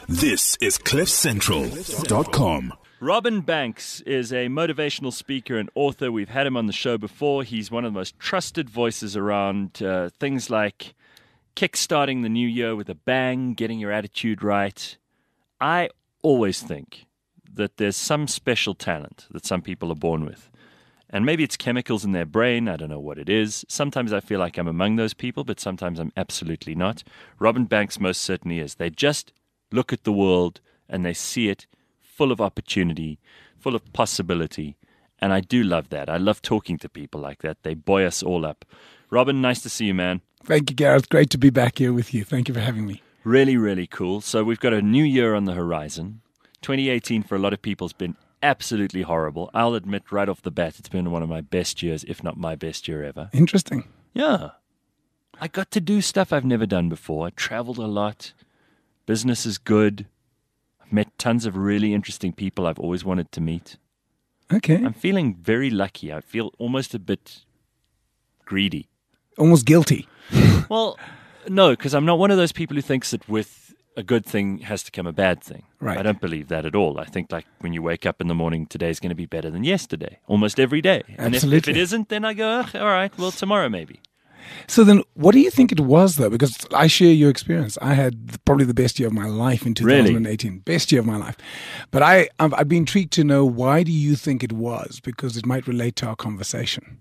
This is CliffCentral.com. Robin Banks is a motivational speaker and author. We've had him on the show before. He's one of the most trusted voices around things like kickstarting the new year with a bang, getting your attitude right. I always think that there's some special talent that some people are born with. And maybe it's chemicals in their brain. I don't know what it is. Sometimes I feel like I'm among those people, but sometimes I'm absolutely not. Robin Banks most certainly is. They just look at the world and they see it full of opportunity, full of possibility. And I do love that. I love talking to people like that. They buoy us all up. Robin, nice to see you, man. Thank you, Gareth. Great to be back here with you. Thank you for having me. Really, really cool. So we've got a new year on the horizon. 2018 for a lot of people has been absolutely horrible. I'll admit right off the bat, it's been one of my best years, if not my best year ever. Interesting. Yeah. I got to do stuff I've never done before. I traveled a lot. Business is good. I've met tons of really interesting people I've always wanted to meet. Okay. I'm feeling very lucky. I feel almost a bit greedy. Almost guilty. Well, no, because I'm not one of those people who thinks that with a good thing has to come a bad thing. Right. I don't believe that at all. I think like when you wake up in the morning, today's going to be better than yesterday, almost every day. And if it isn't, then I go, all right, well, tomorrow maybe. So then what do you think it was, though? Because I share your experience. I had probably the best year of my life in 2018. Really? Best year of my life. But I'd be intrigued to know, why do you think it was? Because it might relate to our conversation.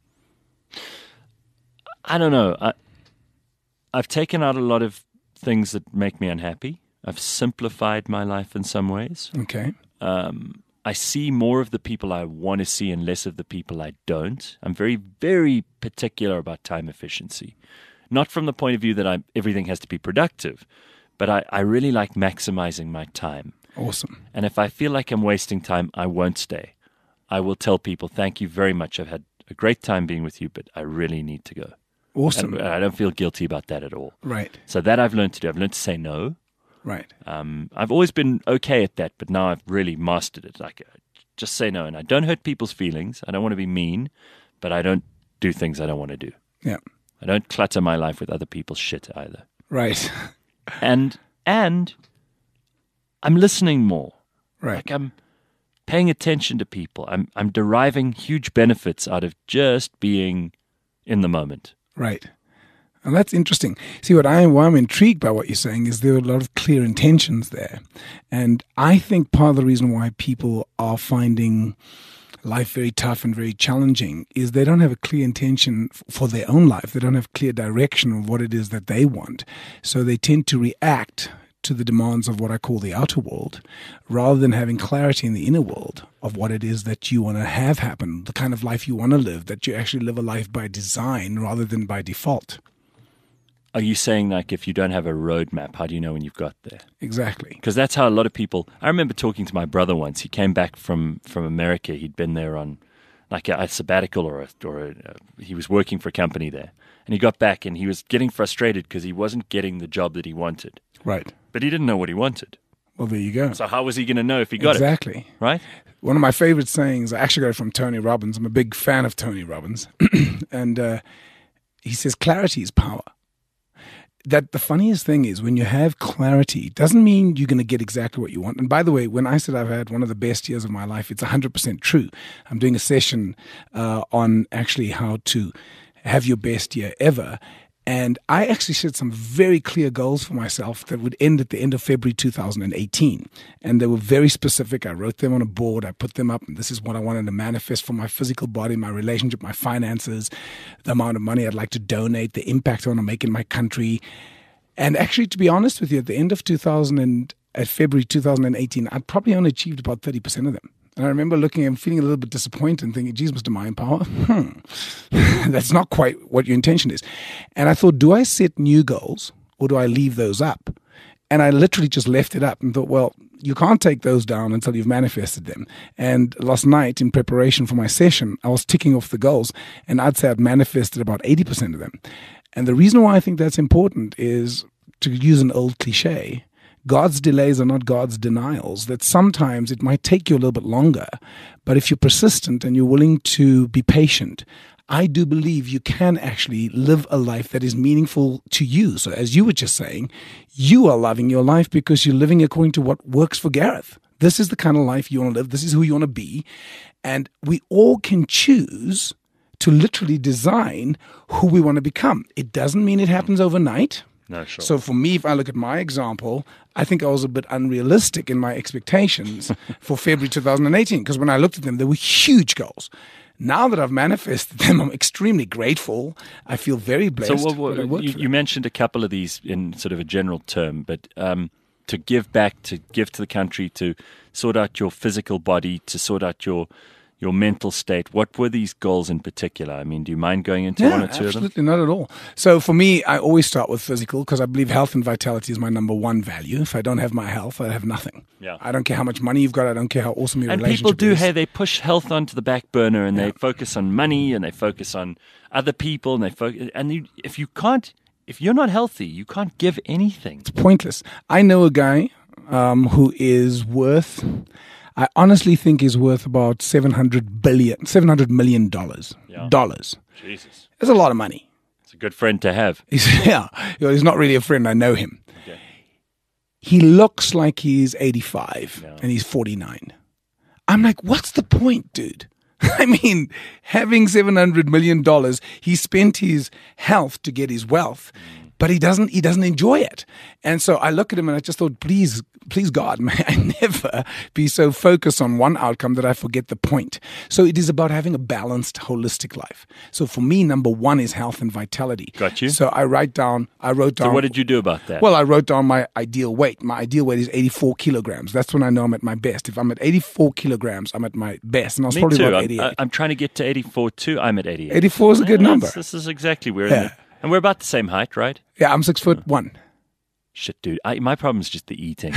I don't know. I've taken out a lot of things that make me unhappy. I've simplified my life in some ways. Okay. I see more of the people I want to see and less of the people I don't. I'm very, very particular about time efficiency. Not from the point of view that everything has to be productive, but I really like maximizing my time. Awesome. And if I feel like I'm wasting time, I won't stay. I will tell people, thank you very much. I've had a great time being with you, but I really need to go. Awesome. And I don't feel guilty about that at all. Right. So that I've learned to do. I've learned to say no. Right. I've always been okay at that, but now I've really mastered it. Like, just say no. And I don't hurt people's feelings. I don't want to be mean, but I don't do things I don't want to do. Yeah. I don't clutter my life with other people's shit either. Right. And I'm listening more. Right. Like I'm paying attention to people. I'm deriving huge benefits out of just being in the moment. Right. And that's interesting. See, why I'm intrigued by what you're saying is there are a lot of clear intentions there. And I think part of the reason why people are finding life very tough and very challenging is they don't have a clear intention for their own life. They don't have clear direction of what it is that they want. So they tend to react to the demands of what I call the outer world, rather than having clarity in the inner world of what it is that you want to have happen, the kind of life you want to live, that you actually live a life by design rather than by default. Are you saying, like, if you don't have a roadmap, how do you know when you've got there? Exactly. Because that's how a lot of people... I remember talking to my brother once. He came back from America. He'd been there on like a sabbatical he was working for a company there. And he got back and he was getting frustrated because he wasn't getting the job that he wanted. Right. But he didn't know what he wanted. Well, there you go. So how was he going to know if he got it? Exactly. Right? One of my favorite sayings, I actually got it from Tony Robbins. I'm a big fan of Tony Robbins. And he says, clarity is power. That the funniest thing is when you have clarity, it doesn't mean you're going to get exactly what you want. And by the way, when I said I've had one of the best years of my life, it's 100% true. I'm doing a session on actually how to have your best year ever. And I actually set some very clear goals for myself that would end at the end of February 2018. And they were very specific. I wrote them on a board. I put them up. And this is what I wanted to manifest for my physical body, my relationship, my finances, the amount of money I'd like to donate, the impact I want to make in my country. And actually, to be honest with you, at the end of February 2018, I'd probably only achieved about 30% of them. And I remember looking and feeling a little bit disappointed and thinking, geez, Mr. Mind Power, that's not quite what your intention is. And I thought, do I set new goals or do I leave those up? And I literally just left it up and thought, well, you can't take those down until you've manifested them. And last night, in preparation for my session, I was ticking off the goals, and I'd say I'd manifested about 80% of them. And the reason why I think that's important is, to use an old cliche, God's delays are not God's denials, that sometimes it might take you a little bit longer, but if you're persistent and you're willing to be patient, I do believe you can actually live a life that is meaningful to you. So as you were just saying, you are loving your life because you're living according to what works for Gareth. This is the kind of life you want to live. This is who you want to be. And we all can choose to literally design who we want to become. It doesn't mean it happens overnight. No, sure. So for me, if I look at my example, I think I was a bit unrealistic in my expectations for February 2018, because when I looked at them, they were huge goals. Now that I've manifested them, I'm extremely grateful. I feel very blessed. So you mentioned a couple of these in sort of a general term, but to give back, to give to the country, to sort out your physical body, to sort out your mental state. What were these goals in particular? I mean, do you mind going into one or two of them? Absolutely not at all. So for me, I always start with physical because I believe health and vitality is my number one value. If I don't have my health, I have nothing. Yeah. I don't care how much money you've got. I don't care how awesome your and relationship people do, is. hey, they push health onto the back burner and they focus on money and they focus on other people and they focus. And if you're not healthy, you can't give anything. It's pointless. I know a guy who is worth, I honestly think is worth about $700 million. Yeah. Dollars. Jesus. That's a lot of money. It's a good friend to have. He's not really a friend. I know him. Okay. He looks like he's 85 and he's 49. I'm like, what's the point, dude? I mean, having $700 million, he spent his health to get his wealth, but he doesn't enjoy it. And so I look at him and I just thought, please God, may I never be so focused on one outcome that I forget the point. So it is about having a balanced, holistic life. So for me, number one is health and vitality. Got you. So I wrote down. So what did you do about that? Well, I wrote down my ideal weight. My ideal weight is 84 kilograms. That's when I know I'm at my best. If I'm at 84 kilograms, I'm at my best. And I was probably about 88. I'm trying to get to 84 too. I'm at 88. 84 is a good number. This is exactly where and we're about the same height, right? Yeah, I'm 6'1". Shit, dude. My problem is just the eating.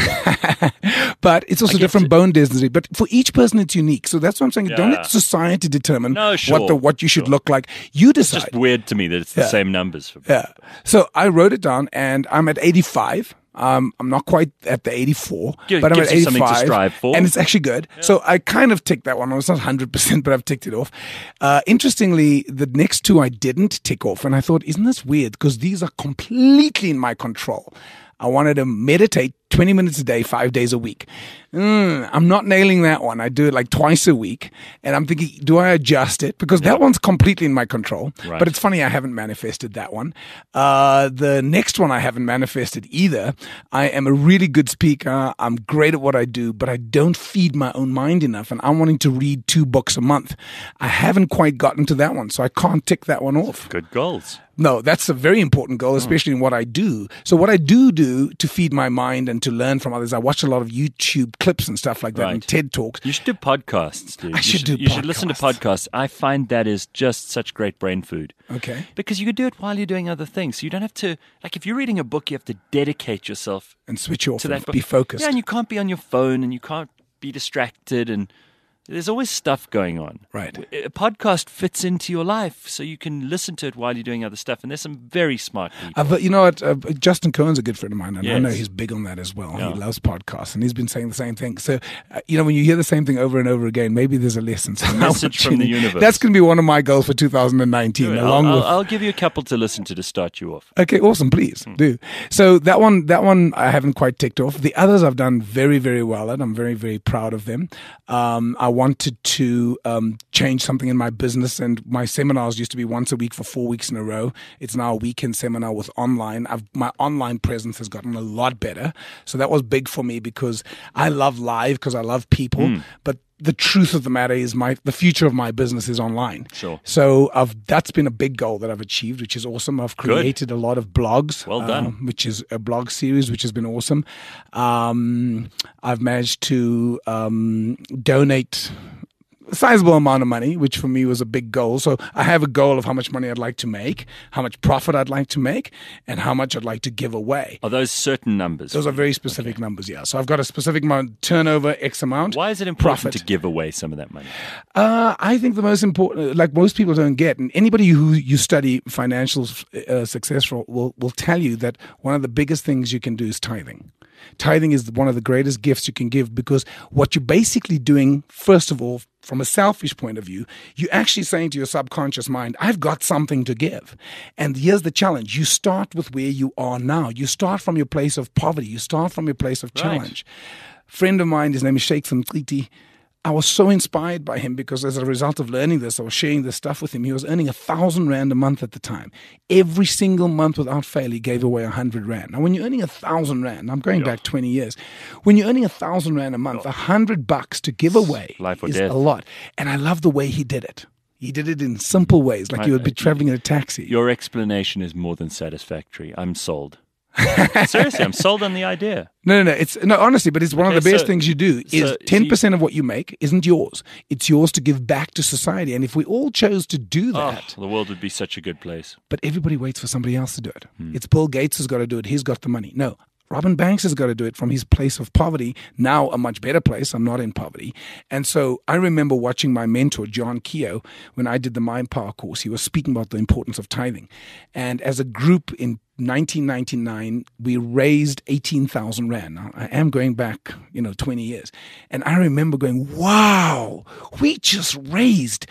But it's also different bone density. But for each person, it's unique. So that's what I'm saying. Don't let society determine what you should look like. You decide. It's just weird to me that it's the same numbers. For yeah. So I wrote it down, and I'm at 85. I'm not quite at the 84, but I'm at 85. Something to strive for. And it's actually good. Yeah. So I kind of ticked that one. It's not 100%, but I've ticked it off. Interestingly, the next two I didn't tick off. And I thought, isn't this weird? Because these are completely in my control. I wanted to meditate 20 minutes a day, 5 days a week. I'm not nailing that one. I do it like twice a week. And I'm thinking, do I adjust it? Because that one's completely in my control. Right. But it's funny, I haven't manifested that one. The next one I haven't manifested either. I am a really good speaker. I'm great at what I do, but I don't feed my own mind enough. And I'm wanting to read 2 books a month. I haven't quite gotten to that one, so I can't tick that one off. Good goals. No, that's a very important goal, especially in what I do. So what I do to feed my mind and to learn from others, I watch a lot of YouTube clips and stuff like that and TED Talks. You should do podcasts, dude. You should listen to podcasts. I find that is just such great brain food. Okay. Because you could do it while you're doing other things. So you don't have to, like if you're reading a book, you have to dedicate yourself. And switch off to that and book. Be focused. Yeah, and you can't be on your phone and you can't be distracted and there's always stuff going on. Right. A podcast fits into your life, so you can listen to it while you're doing other stuff. And there's some very smart people. You know what? Justin Cohen's a good friend of mine, and yes. I know he's big on that as well. Yeah. He loves podcasts, and he's been saying the same thing. So, when you hear the same thing over and over again, maybe there's a lesson. So a message from the universe. That's going to be one of my goals for 2019. I'll give you a couple to listen to start you off. Okay, awesome. Please do. So that one I haven't quite ticked off. The others I've done very, very well at. I'm very, very proud of them. I wanted to change something in my business, and my seminars used to be once a week for 4 weeks in a row. It's now a weekend seminar with online. My online presence has gotten a lot better. So that was big for me because I love live because I love people, but the truth of the matter is the future of my business is online. Sure. So that's been a big goal that I've achieved, which is awesome. I've created a lot of blogs. Well done. Which is a blog series, which has been awesome. I've managed to donate a sizable amount of money, which for me was a big goal. So I have a goal of how much money I'd like to make, how much profit I'd like to make, and how much I'd like to give away. Are those certain numbers? Those are very specific numbers, yeah. So I've got a specific amount, turnover, X amount. Why is it important to give away some of that money? I think the most important, like most people don't get, and anybody who you study financial success will tell you that one of the biggest things you can do is tithing. Tithing is one of the greatest gifts you can give because what you're basically doing, first of all, from a selfish point of view, you're actually saying to your subconscious mind, I've got something to give. And here's the challenge. You start with where you are now. You start from your place of poverty. You start from your place of challenge. Friend of mine, his name is Sheikh Samqiti. I was so inspired by him because as a result of learning this, I was sharing this stuff with him. He was earning 1,000 Rand a month at the time. Every single month without fail, he gave away 100 Rand. Now, when you're earning 1,000 Rand, I'm going back 20 years. When you're earning 1,000 Rand a month, $100 to give away is a lot. And I love the way he did it. He did it in simple ways, like you would be traveling in a taxi. Your explanation is more than satisfactory. I'm sold. Seriously, I'm sold on the idea. No, honestly, but it's one of the best things you do is 10% of what you make isn't yours. It's yours to give back to society. And if we all chose to do that, the world would be such a good place. But everybody waits for somebody else to do it. It's Bill Gates who's got to do it. He's got the money. No, Robin Banks has got to do it from his place of poverty, now a much better place. I'm not in poverty. And so I remember watching my mentor, John Keogh, when I did the Mind Power course. He was speaking about the importance of tithing. And as a group in 1999, we raised 18,000 Rand. Now, I am going back, 20 years. And I remember going, wow, we just raised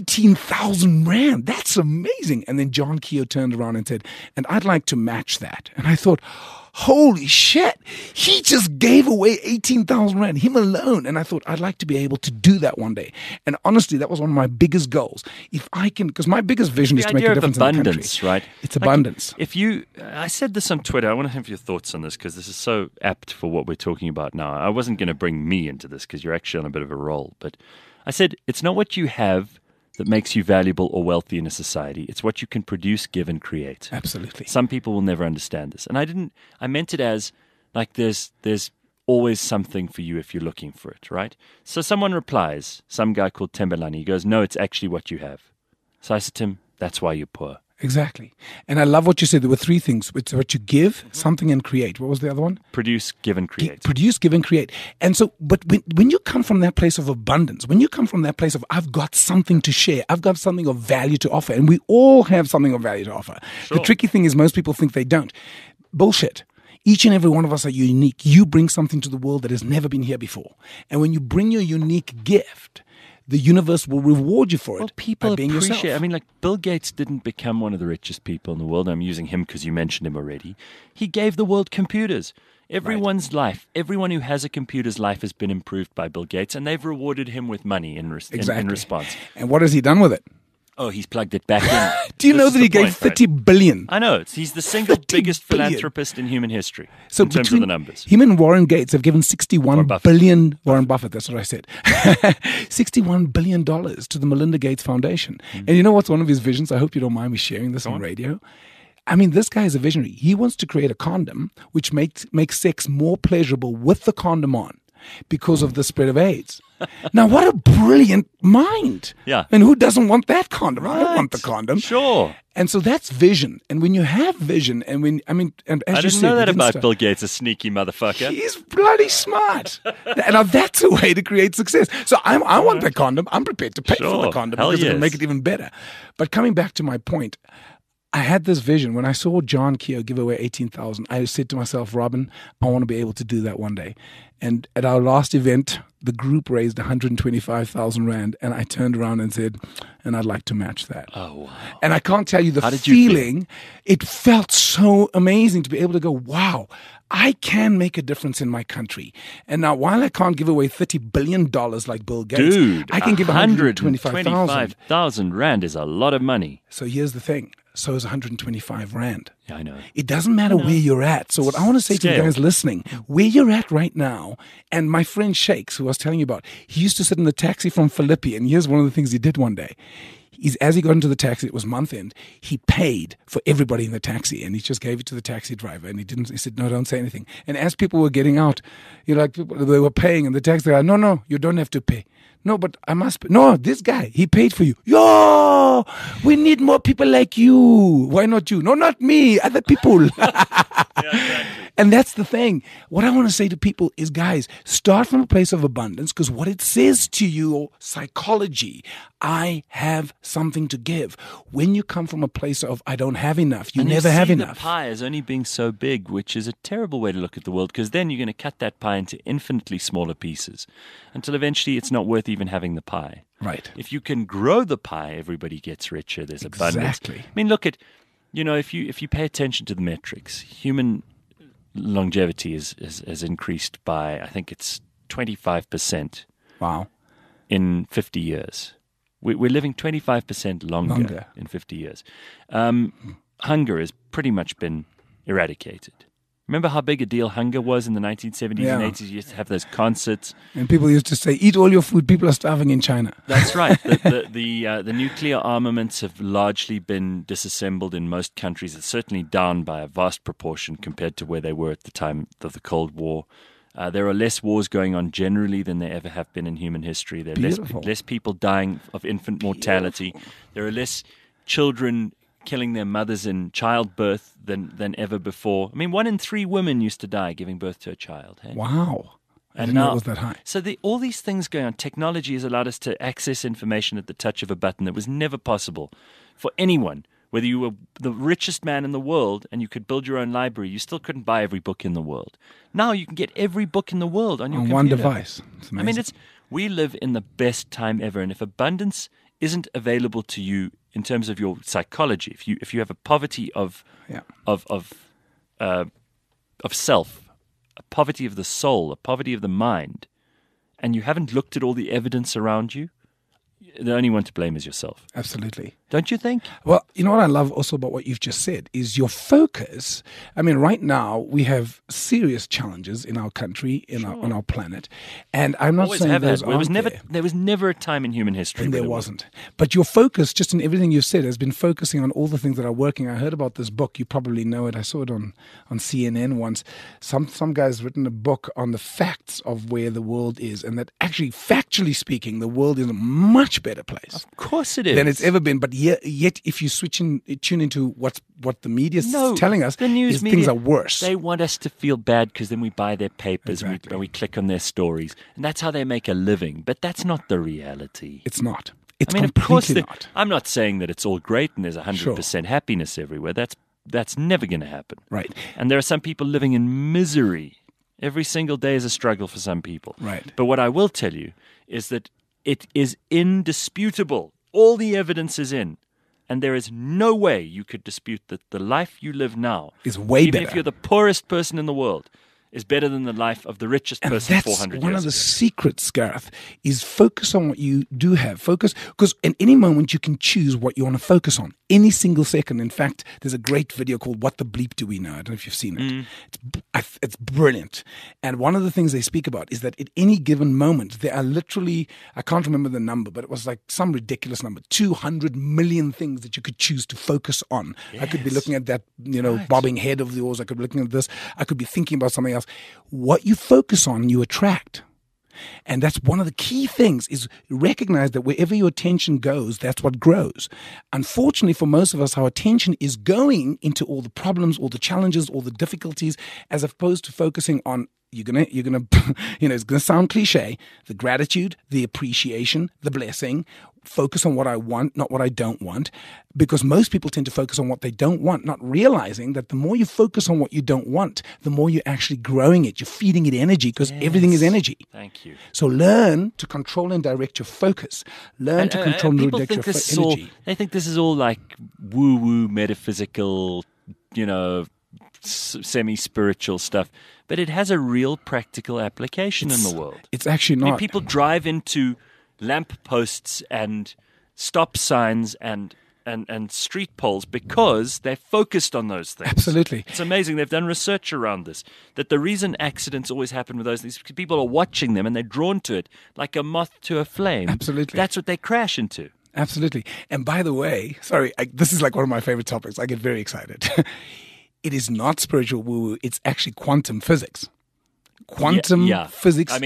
18,000 Rand. That's amazing. And then John Keogh turned around and said, and I'd like to match that. And I thought, holy shit, he just gave away 18,000 Rand, him alone. And I thought, I'd like to be able to do that one day. And honestly, that was one of my biggest goals. If I can, because my biggest vision is to make a difference in the country. Right? It's abundance. I said this on Twitter, I want to have your thoughts on this because this is so apt for what we're talking about now. I wasn't going to bring me into this because you're actually on a bit of a roll. But I said, it's not what you have that makes you valuable or wealthy in a society. It's what you can produce, give, and create. Absolutely. Some people will never understand this. And I meant it as like there's always something for you if you're looking for it, right? So someone replies, some guy called Tembelani, he goes, no, it's actually what you have. So I said to him, that's why you're poor. Exactly. And I love what you said. There were three things. It's what you give, something, and create. What was the other one? Produce, give, and create. Produce, give, and create. And so, but when you come from that place of abundance, when you come from that place of, I've got something to share, I've got something of value to offer, and we all have something of value to offer. Sure. The tricky thing is most people think they don't. Bullshit. Each and every one of us are unique. You bring something to the world that has never been here before. And when you bring your unique gift, the universe will reward you for it. Well, people by being appreciate. yourself. I mean, like Bill Gates didn't become one of the richest people in the world. I'm using him because you mentioned him already. He gave the world computers. Everyone's life, everyone who has a computer's life has been improved by Bill Gates, and they've rewarded him with money in response. And what has he done with it? Oh, he's plugged it back in. Do you know that he gave 30 billion? I know. He's the single biggest philanthropist in human history in terms of the numbers. Him and Warren Gates have given $61 billion. Warren Buffett, that's what I said. $61 billion to the Melinda Gates Foundation. And you know what's one of his visions? I hope you don't mind me sharing this on radio. I mean, this guy is a visionary. He wants to create a condom which makes sex more pleasurable with the condom on because of the spread of AIDS. Now, what a brilliant mind. Yeah. And who doesn't want that condom? Right. I don't want the condom. Sure. And so that's vision. And when you have vision, and as you said, know that about Bill Gates, a sneaky motherfucker. He's bloody smart. Now that's a way to create success. So I want the condom. I'm prepared to pay for the condom because it'll make it even better. But coming back to my point, I had this vision. When I saw John Keogh give away 18,000, I said to myself, Robin, I want to be able to do that one day. And at our last event, the group raised 125,000 Rand, and I turned around and said, and I'd like to match that. Oh, wow. And I can't tell you the feeling. It felt so amazing to be able to go, wow, I can make a difference in my country. And now, while I can't give away $30 billion like Bill Gates, I can give 125,000 Rand is a lot of money. So here's the thing. So is 125 Rand. Yeah, I know. It doesn't matter where you're at. So what I want to say to the guys listening, where you're at right now, and my friend Shakes, who I was telling you about, he used to sit in the taxi from Philippi, and here's one of the things he did one day. As he got into the taxi, it was month end, he paid for everybody in the taxi, and he just gave it to the taxi driver, and he said, no, don't say anything. And as people were getting out, they were paying, and the taxi guy, no, you don't have to pay. No, but I must pay. No, this guy, he paid for you. Yo, we need more people like you. Why not you? No, not me, other people. exactly. And that's the thing. What I want to say to people is, guys, start from a place of abundance, because what it says to your psychology, I have something to give. When you come from a place of I don't have enough, you And never have see enough. the pie as only being so big, which is a terrible way to look at the world, because then you're going to cut that pie into infinitely smaller pieces until eventually it's not worth even having the pie. Right. If you can grow the pie, everybody gets richer. There's abundance. Exactly. I mean, look at, if you pay attention to the metrics, human longevity has increased by, I think it's 25% Wow. in 50 years. We're living 25% longer in 50 years. Hunger has pretty much been eradicated. Remember how big a deal hunger was in the 1970s Yeah. and 80s? You used to have those concerts. And people used to say, eat all your food. People are starving in China. That's right. The nuclear armaments have largely been disassembled in most countries. It's certainly down by a vast proportion compared to where they were at the time of the Cold War. There are less wars going on generally than there ever have been in human history. There are less people dying of infant mortality. There are less children killing their mothers in childbirth than ever before. I mean, 1 in 3 women used to die giving birth to a child. Hey? Wow. I And didn't know now, it was that high. So all these things going on. Technology has allowed us to access information at the touch of a button that was never possible for anyone. Whether you were the richest man in the world and you could build your own library, you still couldn't buy every book in the world. Now you can get every book in the world on your On computer. one device. It's I mean, amazing. we live in the best time ever, and if abundance isn't available to you in terms of your psychology, if you have a poverty of Yeah. of self, a poverty of the soul, a poverty of the mind, and you haven't looked at all the evidence around you, the only one to blame is yourself. Absolutely. Don't you think? Well, you know what I love also about what you've just said is your focus. I mean, right now we have serious challenges in our country, on our planet, and I'm not Always saying have those had. aren't There was never a time in human history and where there wasn't. But your focus, just in everything you've said, has been focusing on all the things that are working. I heard about this book. You probably know it. I saw it on CNN once. Some guy's written a book on the facts of where the world is, and that actually, factually speaking, the world is a much better place Of course it is. than it's ever been. But yet if you tune into what the media's telling us, the news is media, things are worse. They want us to feel bad because then we buy their papers Exactly. and we click on their stories. And that's how they make a living. But that's not the reality. It's not. It's I mean, of course, completely not. I'm not saying that it's all great and there's 100% happiness everywhere. That's never going to happen. Right. And there are some people living in misery. Every single day is a struggle for some people. Right. But what I will tell you is that it is indisputable. All the evidence is in. And there is no way you could dispute that the life you live now Is way even better. if you're the poorest person in the world, is better than the life of the richest And person that's 400 one years of the ago. secrets, Gareth, is focus on what you do have. Focus, because in any moment you can choose what you want to focus on. Any single second. In fact, there's a great video called What the Bleep Do We Know? I don't know if you've seen it. It's brilliant. And one of the things they speak about is that at any given moment, there are literally, I can't remember the number, but it was like some ridiculous number, 200 million things that you could choose to focus on. I could be looking at that, bobbing head of yours. I could be looking at this. I could be thinking about something else. What you focus on, you attract. And that's one of the key things is recognize that wherever your attention goes, that's what grows. Unfortunately, for most of us, our attention is going into all the problems, all the challenges, all the difficulties, as opposed to focusing on you're gonna it's gonna sound cliche, the gratitude, the appreciation, the blessing. Focus on what I want, not what I don't want, because most people tend to focus on what they don't want, not realizing that the more you focus on what you don't want, the more you're actually growing it. You're feeding it energy because everything is energy. Thank you. So learn to control and direct your focus. Learn to control and people direct think your this is all, energy. they think this is all like woo-woo, metaphysical, semi-spiritual stuff. But it has a real practical application in the world. It's actually I mean, not. people drive into lamp posts and stop signs and street poles because they're focused on those things. Absolutely. It's amazing. They've done research around this, that the reason accidents always happen with those things is because people are watching them and they're drawn to it like a moth to a flame. Absolutely. That's what they crash into. Absolutely. And by the way, this is like one of my favorite topics. I get very excited. It is not spiritual woo-woo. It's actually quantum physics. Quantum physics. I mean,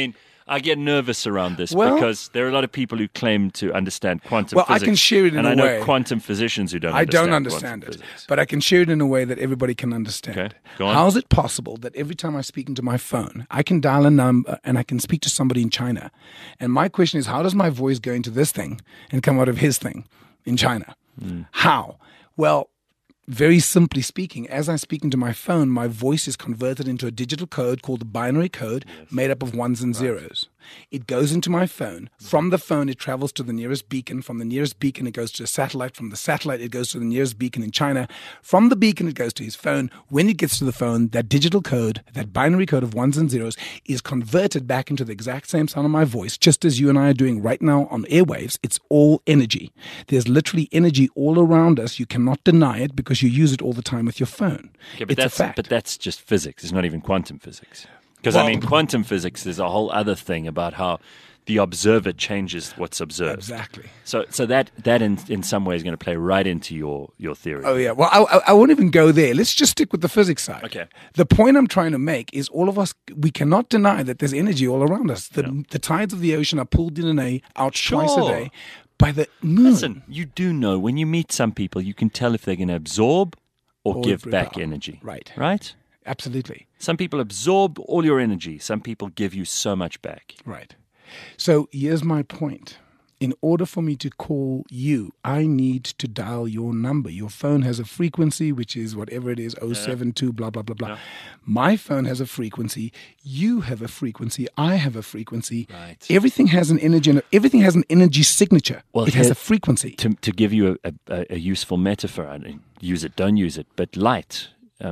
I get nervous around this Well- because there are a lot of people who claim to understand quantum Well, physics. I can share it in and a I know way. quantum physicians who don't I understand don't understand quantum it, physics. but I can share it in a way that everybody can understand. Okay, go on. How is it possible that every time I speak into my phone, I can dial a number and I can speak to somebody in China? And my question is, how does my voice go into this thing and come out of his thing in China? How? Well, very simply speaking, as I speak into my phone, my voice is converted into a digital code called a binary code made up of ones and zeros. It goes into my phone. From the phone, it travels to the nearest beacon. From the nearest beacon, it goes to a satellite. From the satellite, it goes to the nearest beacon in China. From the beacon, it goes to his phone. When it gets to the phone, that digital code, that binary code of ones and zeros, is converted back into the exact same sound of my voice, just as you and I are doing right now on airwaves. It's all energy. There's literally energy all around us. You cannot deny it because you use it all the time with your phone. Okay, but It's a fact. But that's just physics. It's not even quantum physics. Because, Well- quantum physics is a whole other thing about how the observer changes what's observed. Exactly. So that in some way is going to play right into your theory. Oh, yeah. Well, I won't even go there. Let's just stick with the physics side. Okay. The point I'm trying to make is all of us, we cannot deny that there's energy all around us. The tides of the ocean are pulled in and out twice a Sure. day by the moon. Listen, you do know when you meet some people, you can tell if they're going to absorb or give back repel. energy. Right. Right? Absolutely. Some people absorb all your energy. Some people give you so much back. Right. So here's my point. In order for me to call you, I need to dial your number. Your phone has a frequency, which is whatever it is, 072, blah, blah, blah, blah. My phone has a frequency. You have a frequency. I have a frequency. Right. Everything has an energy, and everything has an energy signature. Well, it has here- a frequency. To give you a useful metaphor, I mean, use it, don't use it, but light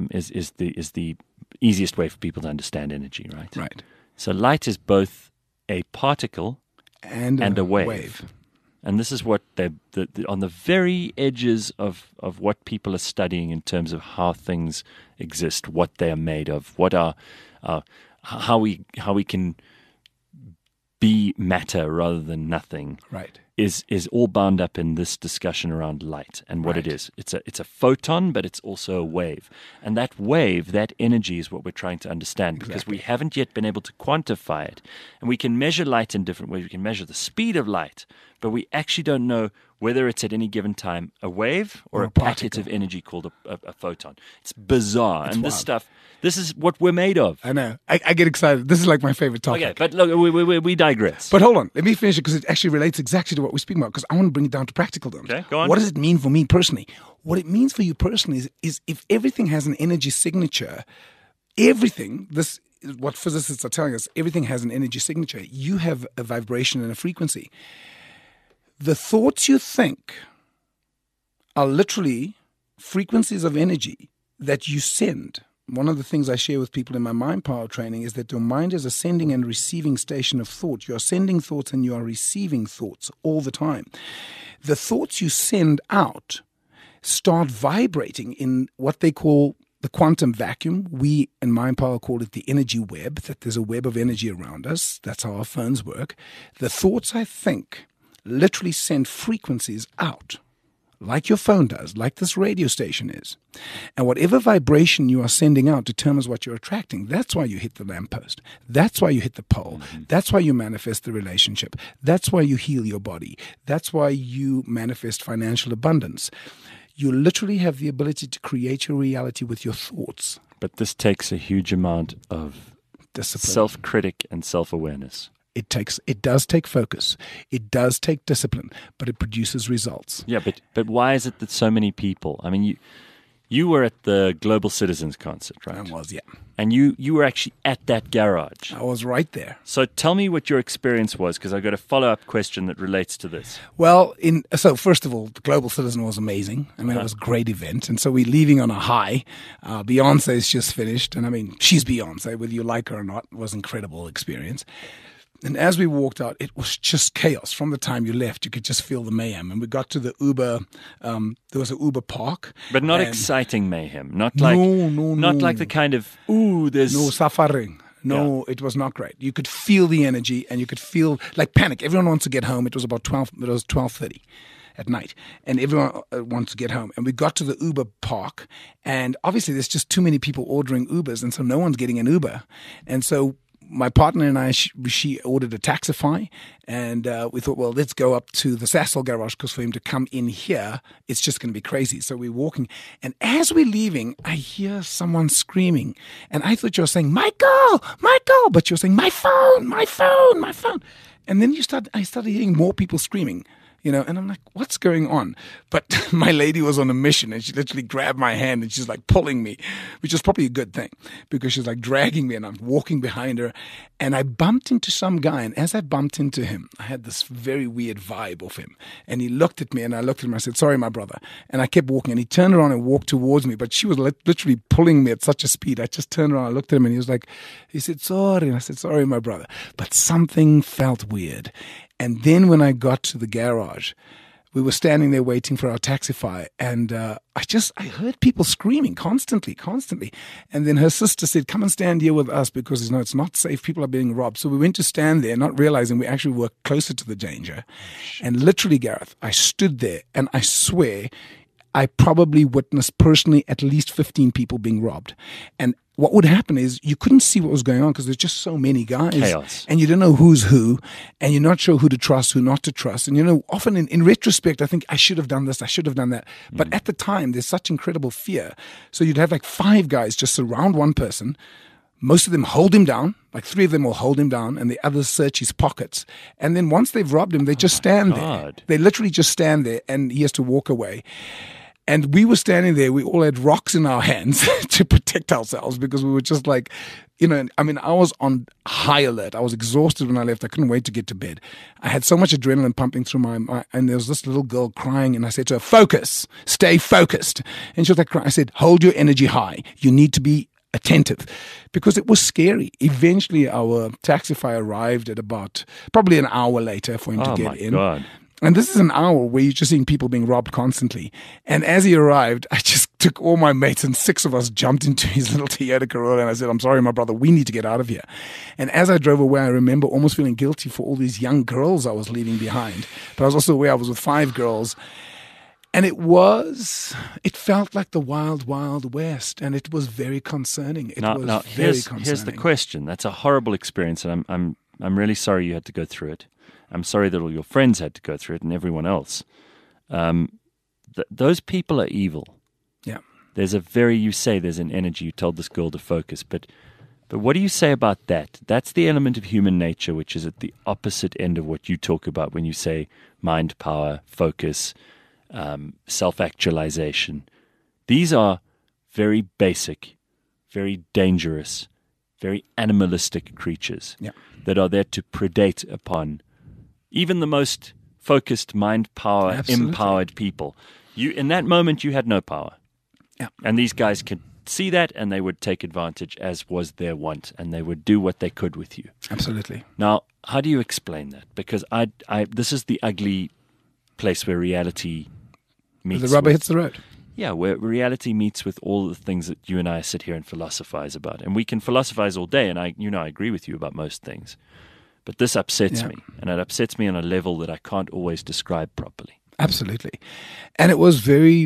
is the easiest way for people to understand energy, right? Right. So light is both a particle And a wave. And this is what on the very edges of what people are studying in terms of how things exist, what they are made of, what are how we can be matter rather than nothing. Right. Is all bound up in this discussion around light and what it is. It's a photon, but it's also a wave. And that wave, that energy is what we're trying to understand because we haven't yet been able to quantify it. And we can measure light in different ways. We can measure the speed of light, but we actually don't know whether it's at any given time a wave or a packet of energy called a photon. It's bizarre. And this wild. stuff, this is what we're made of. I know. I get excited. This is like my favorite topic. Okay, but look, we digress. But hold on, let me finish it because it actually relates exactly to what we're speaking about because I want to bring it down to practical terms. Okay, go on. What does it mean for me personally? What it means for you personally is if everything has an energy signature, everything, this is what physicists are telling us, everything has an energy signature. You have a vibration and a frequency. The thoughts you think are literally frequencies of energy that you send. One of the things I share with people in my mind power training is that your mind is a sending and receiving station of thought. You are sending thoughts and you are receiving thoughts all the time. The thoughts you send out start vibrating in what they call the quantum vacuum. We in Mind Power call it the energy web, that there's a web of energy around us. That's how our phones work. The thoughts I think literally send frequencies out, like your phone does, like this radio station is. And whatever vibration you are sending out determines what you're attracting. That's why you hit the lamppost. That's why you hit the pole. That's why you manifest the relationship. That's why you heal your body. That's why you manifest financial abundance. You literally have the ability to create your reality with your thoughts. But this takes a huge amount of Discipline. self-critic and self-awareness. It does take focus. It does take discipline, but it produces results. Yeah, but why is it that so many people? I mean, you were at the Global Citizens concert, right? I was, yeah. And you were actually at that garage. I was right there. So tell me what your experience was, because I've got a follow-up question that relates to this. Well, so first of all, the Global Citizen was amazing. I mean, it was a great event. And so we're leaving on a high. Beyonce's just finished. And I mean, she's Beyonce, whether you like her or not. It was an incredible experience. And as we walked out, it was just chaos. From the time you left, you could just feel the mayhem. And we got to the Uber, there was an Uber park. But not and exciting mayhem. Not like No. like the kind of, there's... No, suffering. No, It was not great. You could feel the energy and you could feel like panic. Everyone wants to get home. It was about 12:30 at night, and everyone wants to get home. And we got to the Uber park, and obviously there's just too many people ordering Ubers, and so no one's getting an Uber. And so my partner and I, she ordered a Taxify, and we thought, well, let's go up to the Sasol garage, because for him to come in here, it's just going to be crazy. So we're walking, and as we're leaving, I hear someone screaming, and I thought you were saying, Michael, Michael, but you're saying, my phone, my phone, my phone. And then I started hearing more people screaming. And I'm like, what's going on? But my lady was on a mission, and she literally grabbed my hand and she's like pulling me, which is probably a good thing, because she's like dragging me and I'm walking behind her. And I bumped into some guy. And as I bumped into him, I had this very weird vibe of him. And he looked at me, and I looked at him. I said, sorry, my brother. And I kept walking, and he turned around and walked towards me. But she was literally pulling me at such a speed. I just turned around, I looked at him, and he said, sorry. And I said, sorry, my brother. But something felt weird. And then when I got to the garage, we were standing there waiting for our Taxify, and I heard people screaming constantly. And then her sister said, come and stand here with us, because it's not safe. People are being robbed. So we went to stand there, not realizing we actually were closer to the danger. And literally, Gareth, I stood there, and I swear I probably witnessed personally at least 15 people being robbed. And what would happen is you couldn't see what was going on, because there's just so many guys. Chaos. And you don't know who's who, and you're not sure who to trust, who not to trust. And, often in retrospect, I think I should have done this, I should have done that. But at the time, there's such incredible fear. So you'd have like 5 guys just surround one person. Most of them hold him down, like 3 of them will hold him down, and the others search his pockets. And then once they've robbed him, they just stand there. They literally just stand there, and he has to walk away. And we were standing there, we all had rocks in our hands to protect ourselves, because we were just like, I was on high alert. I was exhausted when I left. I couldn't wait to get to bed. I had so much adrenaline pumping through my mind, and there was this little girl crying, and I said to her, focus, stay focused. And she was like crying. I said, hold your energy high. You need to be attentive, because it was scary. Eventually, our Taxify arrived at about probably an hour later for him to get in. God. And this is an hour where you're just seeing people being robbed constantly. And as he arrived, I just took all my mates, and 6 of us jumped into his little Toyota Corolla, and I said, I'm sorry, my brother, we need to get out of here. And as I drove away, I remember almost feeling guilty for all these young girls I was leaving behind. But I was also aware I was with 5 girls. And it felt like the wild, wild west, and it was very concerning. Here's the question. That's a horrible experience, and I'm really sorry you had to go through it. I'm sorry that all your friends had to go through it, and everyone else. Those people are evil. Yeah. There's an energy. You told this girl to focus, but what do you say about that? That's the element of human nature, which is at the opposite end of what you talk about when you say mind power, focus, self-actualization. These are very basic, very dangerous, very animalistic creatures that are there to predate upon even the most focused, mind power, empowered people. In that moment, you had no power. Yeah. And these guys could see that, and they would take advantage, as was their want, and they would do what they could with you. Absolutely. Now, how do you explain that? Because this is the ugly place where reality meets. The rubber hits the road. Yeah, where reality meets with all the things that you and I sit here and philosophize about. And we can philosophize all day, and I agree with you about most things. But this upsets me, and it upsets me on a level that I can't always describe properly. Absolutely. And it was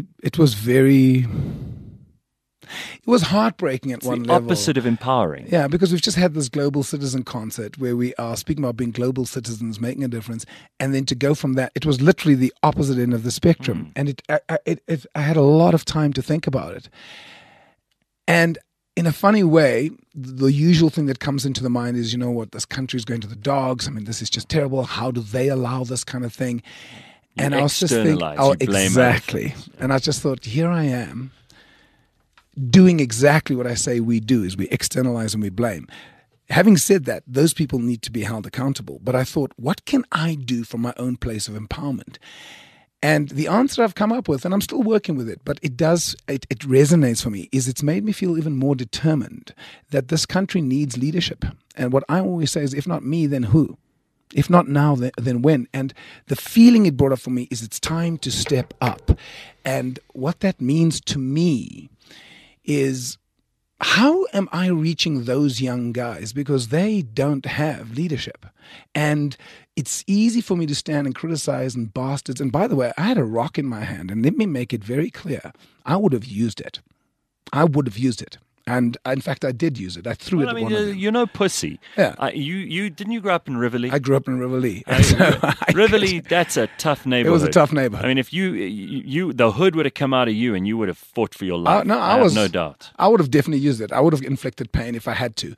heartbreaking at one level. Opposite of empowering. Yeah, because we've just had this global citizen concert where we are speaking about being global citizens, making a difference, and then to go from that, it was literally the opposite end of the spectrum. And I had a lot of time to think about it. And in a funny way, the usual thing that comes into the mind is, this country is going to the dogs. I mean, this is just terrible. How do they allow this kind of thing? And I was just thinking, exactly. And I just thought, here I am doing exactly what I say we do, is we externalize and we blame. Having said that, those people need to be held accountable. But I thought, what can I do from my own place of empowerment? And the answer I've come up with, and I'm still working with it, but it resonates for me, is it's made me feel even more determined that this country needs leadership. And what I always say is, if not me, then who? If not now, then when? And the feeling it brought up for me is it's time to step up. And what that means to me is, how am I reaching those young guys? Because they don't have leadership. And it's easy for me to stand and criticize and bastards. And by the way, I had a rock in my hand, and let me make it very clear. I would have used it. And in fact, I did use it. I threw it Well, I at mean, one of them. you're no pussy. Yeah. You didn't you grow up in Rivoli? I grew up in Rivoli. Rivoli, that's a tough neighborhood. It was a tough neighborhood. I mean, if you the hood would have come out of you and you would have fought for your life. I have no doubt. I would have definitely used it. I would have inflicted pain if I had to.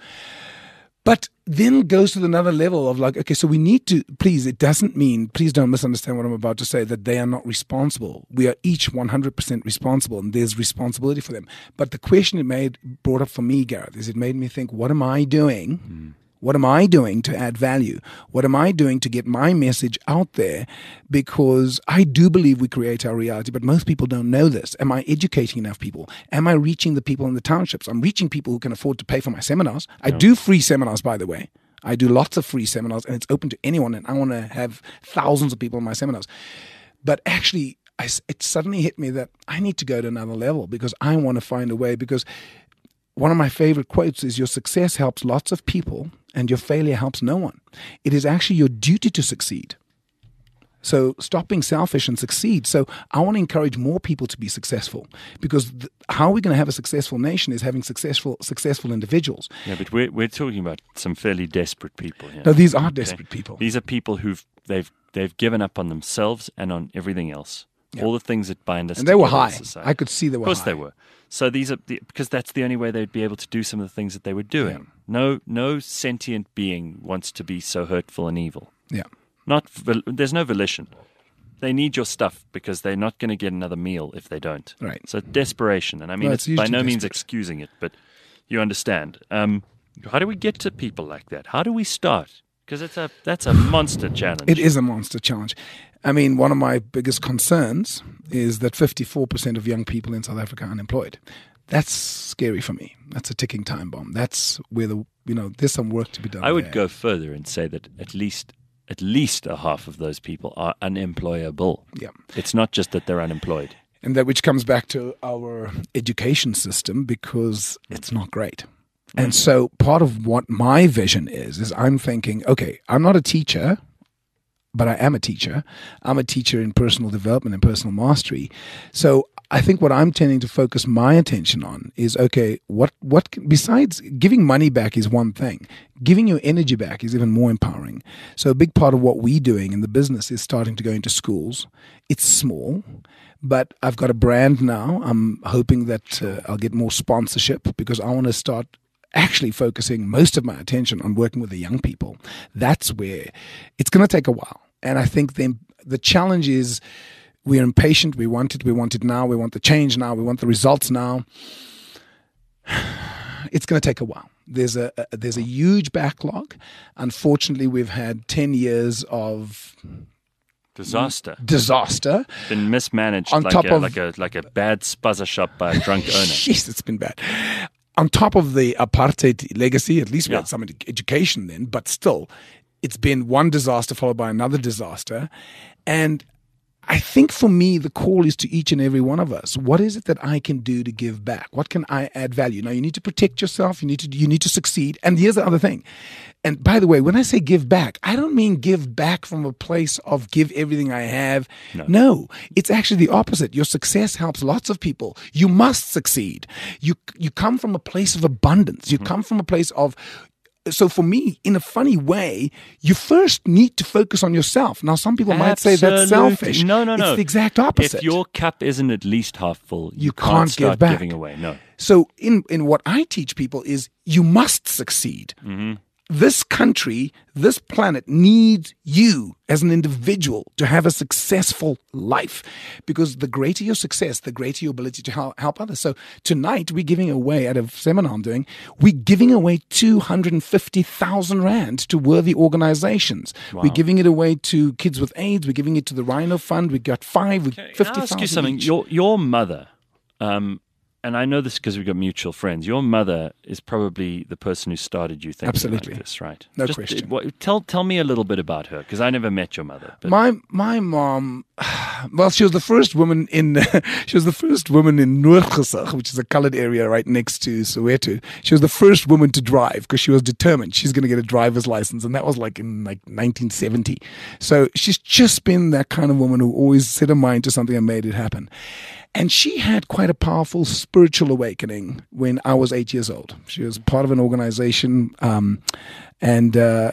But then goes to another level of like, okay, so we need to, please don't misunderstand what I'm about to say, that they are not responsible. We are each 100% responsible, and there's responsibility for them. But the question brought up for me, Gareth, is it made me think, what am I doing? What am I doing to add value? What am I doing to get my message out there? Because I do believe we create our reality, but most people don't know this. Am I educating enough people? Am I reaching the people in the townships? I'm reaching people who can afford to pay for my seminars. I do free seminars, by the way. I do lots of free seminars, and it's open to anyone, and I want to have thousands of people in my seminars. But actually, it suddenly hit me that I need to go to another level because I want to find a way, because one of my favorite quotes is, your success helps lots of people and your failure helps no one. It is actually your duty to succeed. So stop being selfish and succeed. So I want to encourage more people to be successful, because how we're going to have a successful nation is having successful individuals. Yeah, but we're talking about some fairly desperate people here. No, these are desperate people. These are people they've given up on themselves and on everything else. Yeah. All the things that bind us. And they were together high. as a society. I could see they were high. Of course they were. So these are because that's the only way they'd be able to do some of the things that they were doing. Yeah. No sentient being wants to be so hurtful and evil. Yeah. There's no volition. They need your stuff because they're not going to get another meal if they don't. Right. So desperation, and I mean, it's by no means excusing it, but you understand. How do we get to people like that? How do we start? Because that's a monster challenge. It is a monster challenge. I mean, one of my biggest concerns is that 54% of young people in South Africa are unemployed. That's scary for me. That's a ticking time bomb. That's where there's some work to be done. I would go further and say that at least a half of those people are unemployable. Yeah. It's not just that they're unemployed. And that which comes back to our education system, because it's not great. And so part of what my vision is I'm thinking, okay, I'm not a teacher, but I am a teacher. I'm a teacher in personal development and personal mastery. So I think what I'm tending to focus my attention on is, okay, what besides giving money back is one thing. Giving your energy back is even more empowering. So a big part of what we're doing in the business is starting to go into schools. It's small, but I've got a brand now. I'm hoping that I'll get more sponsorship, because I want to start actually focusing most of my attention on working with the young people. That's where it's going to take a while. And I think the challenge is we're impatient. We want it now. We want the change now. We want the results now. It's going to take a while. There's a huge backlog. Unfortunately, we've had 10 years of disaster. Been mismanaged, on top of like a bad spazza shop by a drunk owner. Yes, it's been bad. On top of the apartheid legacy, at least we had some education then, but still, it's been one disaster followed by another disaster. And I think for me, the call is to each and every one of us. What is it that I can do to give back? What can I add value? Now, you need to protect yourself. You need to succeed. And here's the other thing. And by the way, when I say give back, I don't mean give back from a place of give everything I have. No, it's actually the opposite. Your success helps lots of people. You must succeed. You come from a place of abundance. You come from a place of... So for me, in a funny way, you first need to focus on yourself. Now, some people might say that's selfish. No. It's the exact opposite. If your cup isn't at least half full, you can't start give back. Giving away. No. So in what I teach people is you must succeed. Mm-hmm. This country, this planet needs you as an individual to have a successful life, because the greater your success, the greater your ability to help others. So tonight we're giving away, at a seminar I'm doing, we're giving away 250,000 Rand to worthy organizations. Wow. We're giving it away to kids with AIDS. We're giving it to the Rhino Fund. We got 50,000 Can I ask you something? Each. Your mother, and I know this because we've got mutual friends. Your mother is probably the person who started you thinking Absolutely. like this, right? No question. Tell me a little bit about her, because I never met your mother. But. My mom, well, she was the first woman in Noordgesig, which is a colored area right next to Soweto. She was the first woman to drive because she was determined she's going to get a driver's license, and that was like in 1970. So she's just been that kind of woman who always set her mind to something and made it happen. And she had quite a powerful spiritual awakening when I was 8 years old. She was part of an organization, and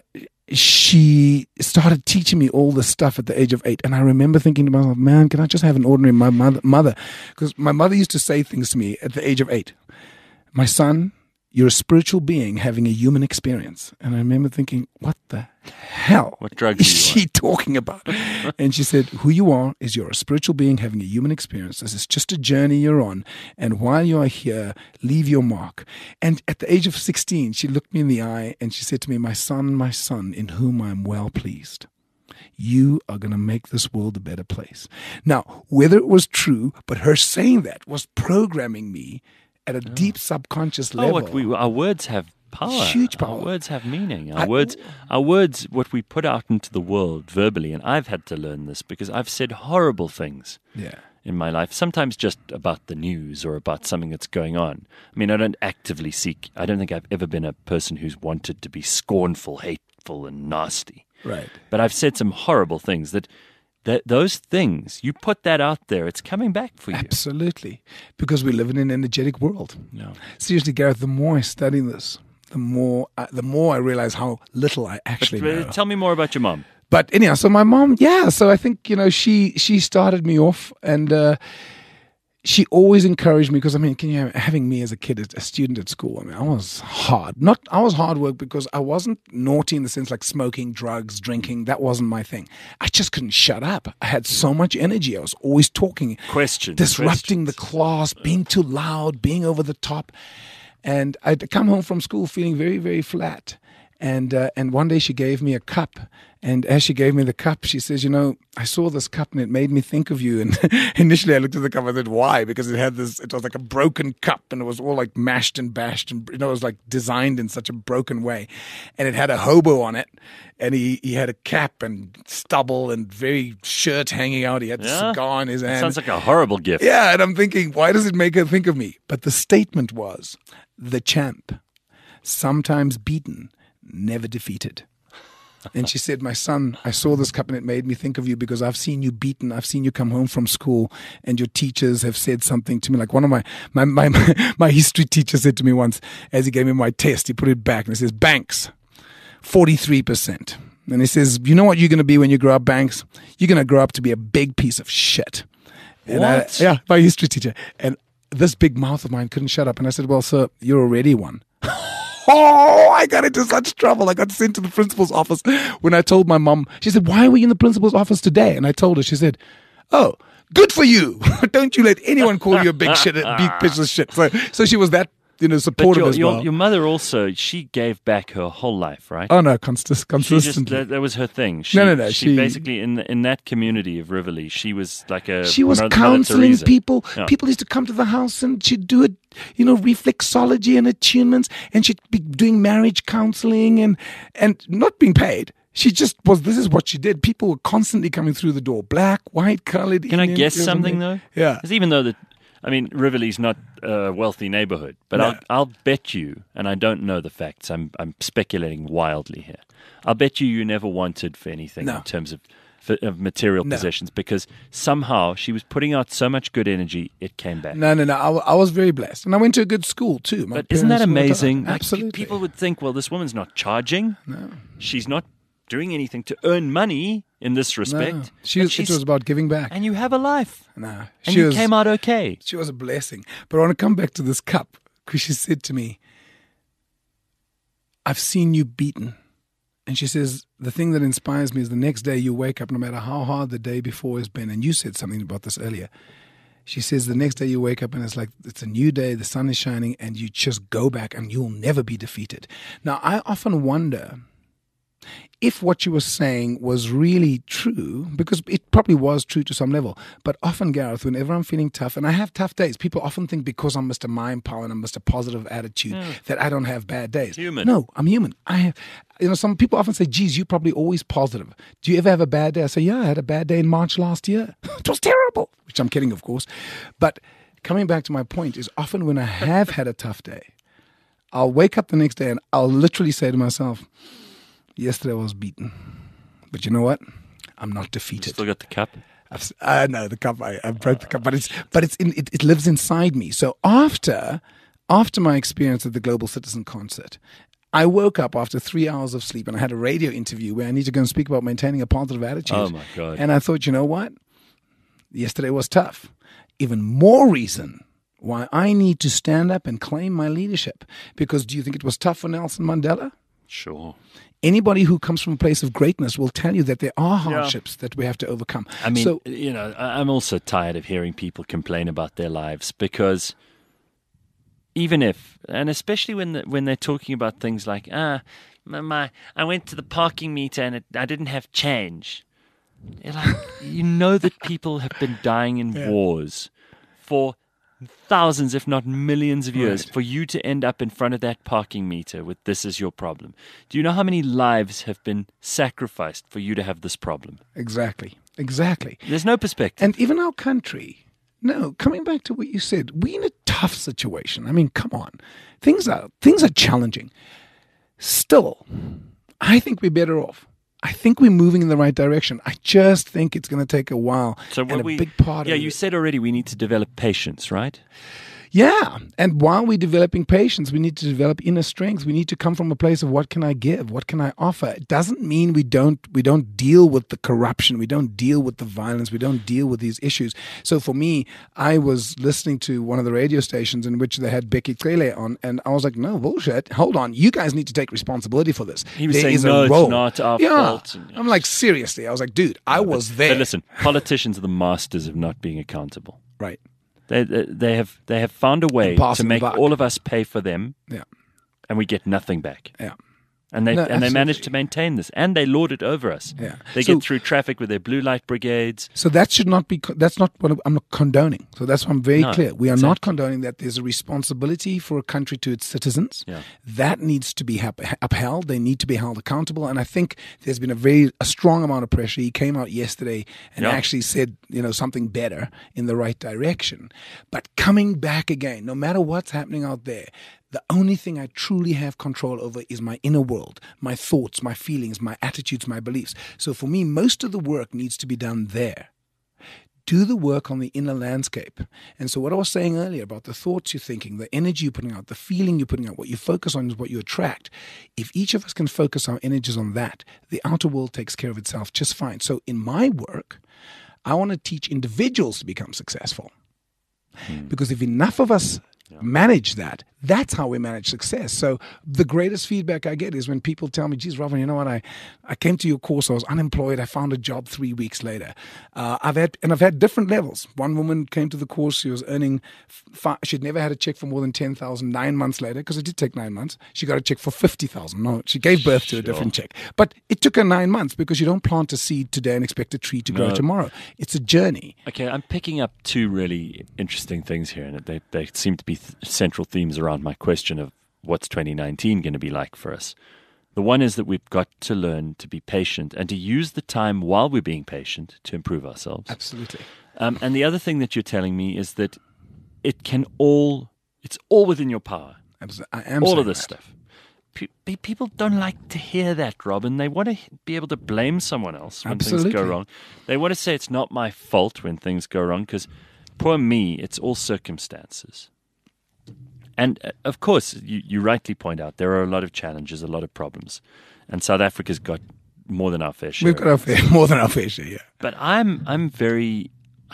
she started teaching me all this stuff at the age of 8. And I remember thinking to myself, man, can I just have an ordinary mother? Because my mother used to say things to me at the age of 8. My son, you're a spiritual being having a human experience. And I remember thinking, what the hell What drugs is are you she talking about? And she said, who you are is you're a spiritual being having a human experience. This is just a journey you're on. And while you are here, leave your mark. And at the age of 16, she looked me in the eye and she said to me, my son, in whom I am well pleased. You are going to make this world a better place. Now, whether it was true, but her saying that was programming me at a deep subconscious level. Our words have power. Huge power. Our words have meaning. Our words, what we put out into the world verbally, and I've had to learn this because I've said horrible things in my life, sometimes just about the news or about something that's going on. I mean, I don't think I've ever been a person who's wanted to be scornful, hateful, and nasty. Right. But I've said some horrible things that those things, you put that out there, it's coming back for you. Absolutely. Because we live in an energetic world. No. Seriously, Gareth, the more I study this, the more I realize how little I actually know. Tell me more about your mom. But anyhow, so my mom, so I think, she started me off, and she always encouraged me because, having me as a kid, a student at school, I was hard. I was hard work because I wasn't naughty in the sense like smoking, drugs, drinking. That wasn't my thing. I just couldn't shut up. I had so much energy. I was always talking. Disrupting the class, being too loud, being over the top. And I'd come home from school feeling very, very flat. And one day she gave me a cup. And as she gave me the cup, she says, I saw this cup and it made me think of you. And initially I looked at the cup and I said, why? Because it was like a broken cup and it was all like mashed and bashed. And, it was like designed in such a broken way. And it had a hobo on it. And he had a cap and stubble and very shirt hanging out. He had the cigar in his hand. Sounds like a horrible gift. Yeah. And I'm thinking, why does it make her think of me? But the statement was, the champ, sometimes beaten, never defeated. And she said, my son, I saw this cup and it made me think of you because I've seen you beaten. I've seen you come home from school and your teachers have said something to me. Like one of my history teacher said to me once, as he gave me my test, he put it back and he says, Banks, 43%. And he says, you know what you're going to be when you grow up, Banks? You're going to grow up to be a big piece of shit. And what? My history teacher. And this big mouth of mine couldn't shut up. And I said, well, sir, you're already one. Oh, I got into such trouble. I got sent to the principal's office when I told my mom. She said, why were you in the principal's office today? And I told her, she said, oh, good for you. Don't you let anyone call you a big piece of shit. So she was that, supportive as well. Your mother also, she gave back her whole life, right? Oh, no, consistently. That was her thing. No. She basically, in that community of Riverlea, she was like she was counseling people. Yeah. People used to come to the house and she'd do it, reflexology and attunements, and she'd be doing marriage counseling and not being paid. She just was, this is what she did. People were constantly coming through the door, black, white, colored. Can Indian, I guess something though? Yeah. Because even though Riverlea's not a wealthy neighborhood, but no. I'll bet you, and I don't know the facts, I'm speculating wildly here. I'll bet you never wanted for anything in terms of material possessions, because somehow she was putting out so much good energy, it came back. No. I was very blessed. And I went to a good school too. But isn't that amazing? Absolutely. People would think, well, this woman's not charging. No. She's not doing anything to earn money in this respect. No. It was about giving back. And you have a life. No. And you came out okay. She was a blessing. But I want to come back to this cup, because she said to me, I've seen you beaten. And she says, the thing that inspires me is the next day you wake up, no matter how hard the day before has been. And you said something about this earlier. She says the next day you wake up and it's like it's a new day, the sun is shining, and you just go back and you'll never be defeated. Now, I often wonder if what you were saying was really true, because it probably was true to some level. But often, Gareth, whenever I'm feeling tough, and I have tough days, people often think because I'm Mr. Mind Power and I'm Mr. Positive Attitude that I don't have bad days. Human. No, I'm human. I have, some people often say, geez, you're probably always positive. Do you ever have a bad day? I say, yeah, I had a bad day in March last year. It was terrible, which I'm kidding, of course. But coming back to my point is often when I have had a tough day, I'll wake up the next day and I'll literally say to myself, yesterday I was beaten, but you know what? I'm not defeated. You still got the cup? No, the cup. I broke the cup, but it lives inside me. So after my experience at the Global Citizen Concert, I woke up after 3 hours of sleep and I had a radio interview where I need to go and speak about maintaining a positive attitude. Oh my God! And I thought, you know what? Yesterday was tough. Even more reason why I need to stand up and claim my leadership. Because do you think it was tough for Nelson Mandela? Sure. Anybody who comes from a place of greatness will tell you that there are hardships that we have to overcome. I mean, I'm also tired of hearing people complain about their lives because even if, and especially when they're talking about things like, I went to the parking meter and I didn't have change. You're like, you know that people have been dying in wars for thousands, if not millions of years, for you to end up in front of that parking meter with this is your problem. Do you know how many lives have been sacrificed for you to have this problem? Exactly. There's no perspective. And even our country, coming back to what you said, we're in a tough situation. I mean, come on. Things are challenging. Still, I think we're better off. I think we're moving in the right direction. I just think it's going to take a while. So and a big part of it. you said already we need to develop patience, right? Yeah. And while we're developing patience, we need to develop inner strength. We need to come from a place of what can I give? What can I offer? It doesn't mean we don't deal with the corruption. We don't deal with the violence. We don't deal with these issues. So for me, I was listening to one of the radio stations in which they had Becky Cele on, and I was like, no, bullshit. Hold on. You guys need to take responsibility for this. He was saying, no, it's not our fault. I'm like, seriously. I was like, dude, I was there. But listen, politicians are the masters of not being accountable. Right. They have found a way to make all of us pay for them, and we get nothing back. Yeah. And they manage to maintain this, and they lord it over us. Yeah. They get through traffic with their blue light brigades. So that should not be. That's not what I'm not condoning. So that's why I'm very clear. We are not condoning that. There's a responsibility for a country to its citizens. Yeah. That needs to be upheld. They need to be held accountable. And I think there's been a strong amount of pressure. He came out yesterday and actually said something better in the right direction. But coming back again, no matter what's happening out there, the only thing I truly have control over is my inner world, my thoughts, my feelings, my attitudes, my beliefs. So for me, most of the work needs to be done there. Do the work on the inner landscape. And so what I was saying earlier about the thoughts you're thinking, the energy you're putting out, the feeling you're putting out, what you focus on is what you attract. If each of us can focus our energies on that, the outer world takes care of itself just fine. So in my work, I want to teach individuals to become successful. Because if enough of us manage that, that's how we manage success. So the greatest feedback I get is when people tell me, geez, Robin, you know what? I came to your course. I was unemployed. I found a job 3 weeks later. I've had different levels. One woman came to the course. She was earning, she'd never had a check for more than 10,000. 9 months later, because it did take 9 months, she got a check for 50,000. No, she gave birth to a different check. But it took her 9 months because you don't plant a seed today and expect a tree to grow tomorrow. It's a journey. Okay, I'm picking up two really interesting things here, and they seem to be central themes around my question of what's 2019 going to be like for us. The one is that we've got to learn to be patient and to use the time while we're being patient to improve ourselves. Absolutely. And the other thing that you're telling me is that it's all within your power. I am all of this that. stuff. People don't like to hear that, Robin. They want to be able to blame someone else when things go wrong. They want to say it's not my fault when things go wrong because poor me, it's all circumstances. And of course, you rightly point out, there are a lot of challenges, a lot of problems. And South Africa's got more than our fair share. We've got more than our fair share, yeah. But I'm very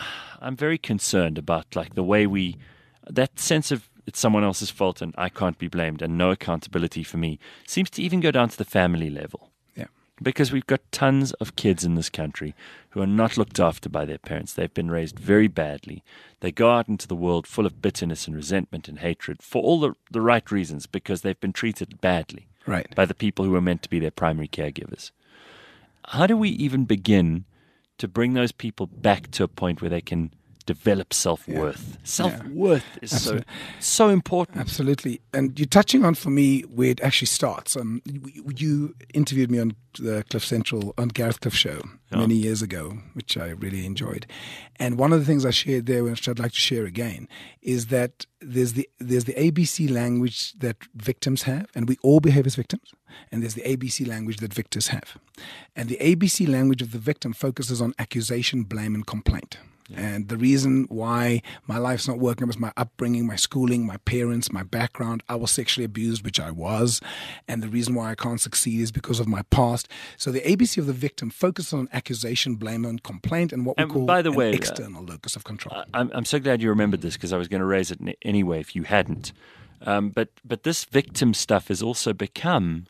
concerned about like the way that sense of it's someone else's fault and I can't be blamed and no accountability for me seems to even go down to the family level. Yeah. Because we've got tons of kids in this country who are not looked after by their parents. They've been raised very badly. They go out into the world full of bitterness and resentment and hatred for all the right reasons because they've been treated badly by the people who were meant to be their primary caregivers. How do we even begin to bring those people back to a point where they can develop self-worth. Self-worth is so important. Absolutely. And you're touching on, for me, where it actually starts. You interviewed me on the Cliff Central, on Gareth Cliff show many years ago, which I really enjoyed. And one of the things I shared there, which I'd like to share again, is that there's the ABC language that victims have, and we all behave as victims. And there's the ABC language that victors have. And the ABC language of the victim focuses on accusation, blame, and complaint. And the reason why my life's not working was my upbringing, my schooling, my parents, my background. I was sexually abused, which I was. And the reason why I can't succeed is because of my past. So the ABC of the victim focuses on accusation, blame, and complaint, and what we call by the way, external locus of control. I'm so glad you remembered this, because I was going to raise it anyway if you hadn't. But this victim stuff has also become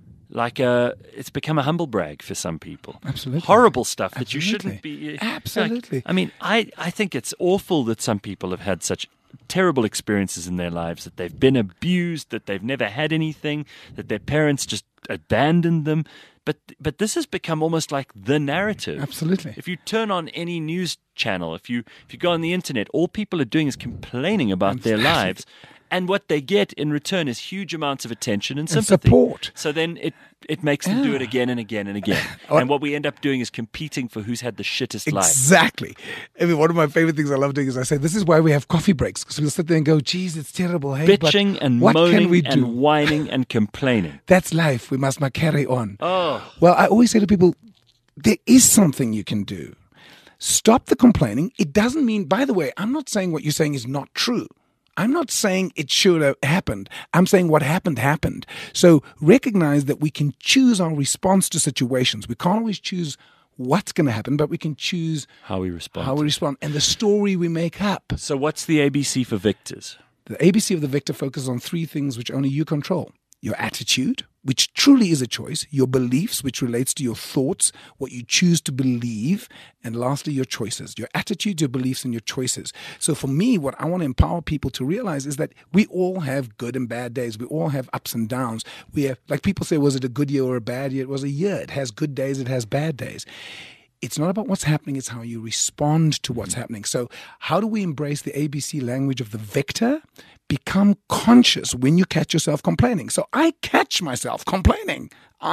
it's become a humble brag for some people. Absolutely. Horrible stuff that you shouldn't be. Absolutely. I mean, I think it's awful that some people have had such terrible experiences in their lives, that they've been abused, that they've never had anything, that their parents just abandoned them. But this has become almost like the narrative. Absolutely. If you turn on any news channel, if you go on the internet, all people are doing is complaining about their lives. And what they get in return is huge amounts of attention and sympathy. And support. So then it makes them do it again and again and again. And what we end up doing is competing for who's had the shittest life. Exactly. I mean, one of my favorite things I love doing is I say, this is why we have coffee breaks. Because we'll sit there and go, geez, it's terrible. Hey, bitching and what moaning can we do? and whining and complaining. That's life. We must carry on. Oh. Well, I always say to people, there is something you can do. Stop the complaining. It doesn't mean, by the way, I'm not saying what you're saying is not true. I'm not saying it should have happened. I'm saying what happened, happened. So recognize that we can choose our response to situations. We can't always choose what's going to happen, but we can choose how we respond. And the story we make up. So what's the ABC for victors? The ABC of the victor focuses on three things which only you control. Your attitude, which truly is a choice, your beliefs, which relates to your thoughts, what you choose to believe, and lastly, your choices, your attitude, your beliefs, and your choices. So for me, what I want to empower people to realize is that we all have good and bad days. We all have ups and downs. We have, like people say, was it a good year or a bad year? It was a year. It has good days. It has bad days. It's not about what's happening. It's how you respond to what's happening. So how do we embrace the ABC language of the victor? Become conscious when you catch yourself complaining. So I catch myself complaining.